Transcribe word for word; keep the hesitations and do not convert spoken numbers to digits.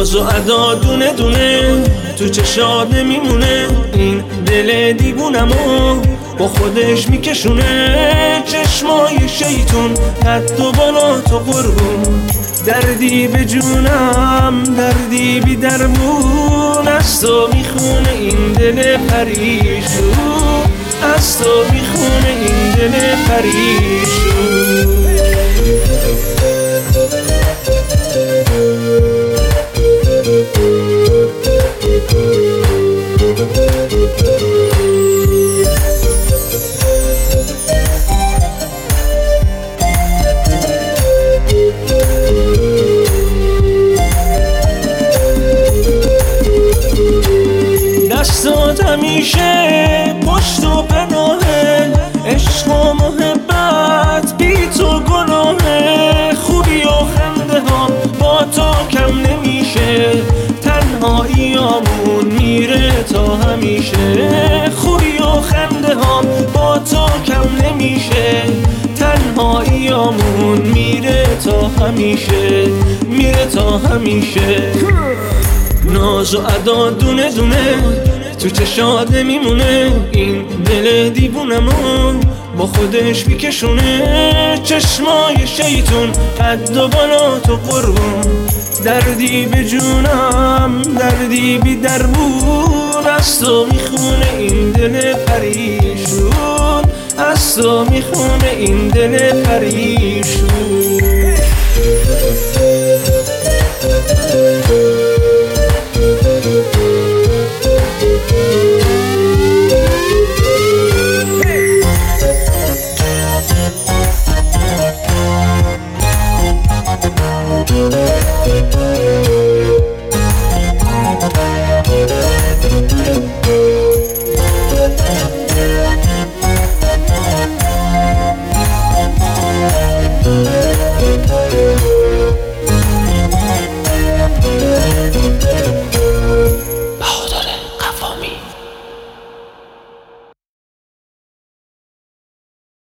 ناز و ادا دونه دونه تو چشات نمیمونه، این دل دیوونمو با خودش میکشونه. چشمای شیطون قد و بالا تو قربون، دردی به جونم دردی بی درمون. از تو میخونه این دل پریشون، از تو میخونه این دل پریشون. دستات همیشه پشت و پناهه، عشق و محبت بی تو گناهه. خوبی و خنده ها با تو کم نمیشه، تنهاییامون میره تا همیشه. خوبی و خنده ها با تو کم نمیشه، تنهاییامون میره تا همیشه، میره تا همیشه. ناز و ادا دونه دونه تو چشات نمیمونه، این دل دیوونمو با خودش میکشونه. چشمای شیطون قد و بالا تو قربون، دردی به جونم دردی بی درمون. از تو میخونه این دل پریشون، از تو میخونه این دل پریشون.